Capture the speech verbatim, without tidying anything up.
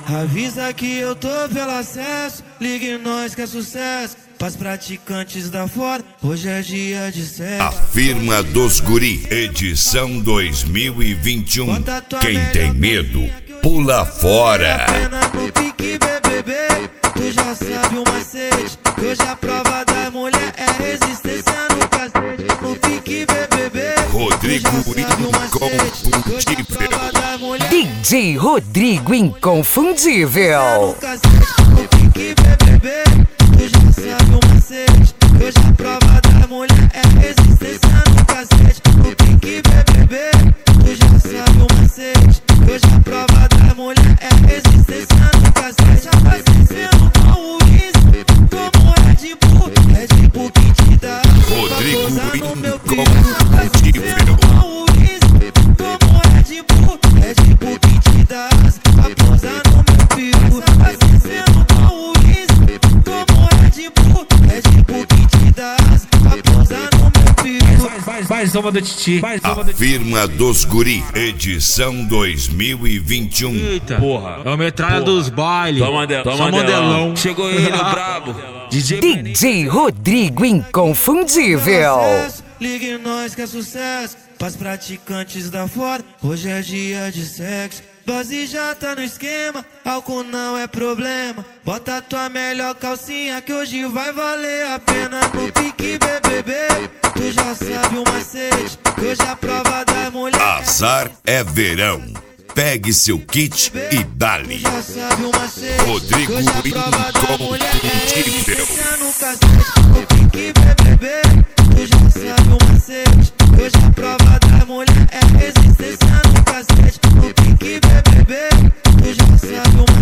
Avisa que eu tô pelo acesso, ligue nós que é sucesso. Pras praticantes da fora, hoje é dia de sexo. A firma dos guri, edição dois mil e vinte e um. Quem tem medo, pula fora. No pique B B B, tu já sabe o macete. Hoje a prova da mulher é resistência no cacete. No pique B B B, Rodrigo Inconfundível. D J Rodrigo Inconfundível. No pique B B B, tu já sabe o macete. Hoje a prova da mulher é resistência no cacete. No pique B B B, tu já sabe o macete. Hoje a prova da mulher é resistência no cacete. Abastecendo com o uísque, como Red Bull, Red Bull que te dá. Rodrigo Inconfundível. Abastecendo com o uísque, como Red Bull, Red Bull que te dá. A pousa no meu pico. Abastecendo com o uísque, como Red Bull, Red Bull que te dá. A pousa no meu pico. Faz, faz uma do Titi. Faz uma A do firma dos guri, edição dois mil e vinte e um. Eita, porra. É o metralha dos bailes. Toma Mandel- Só toma modelão. Mandelão. Chegou ele, o brabo. D J D J Rodrigo Inconfundível. Ligue nós que é sucesso. Pras praticantes da fora, hoje é dia de sexo. Dose já tá no esquema, álcool não é problema. Bota tua melhor calcinha que hoje vai valer a pena. No pique B B B, tu já sabe o macete. Hoje a prova da mulher Azar é verão. Pegue seu kit e dali. já sabe o macete. Rodrigo Hoje a prova da mulher é Inconfundível. resistência no cacete. No pique B B B, tu já sabe o macete. Hoje a prova da mulher é resistência no cacete. No pique B B B, tu já sabe o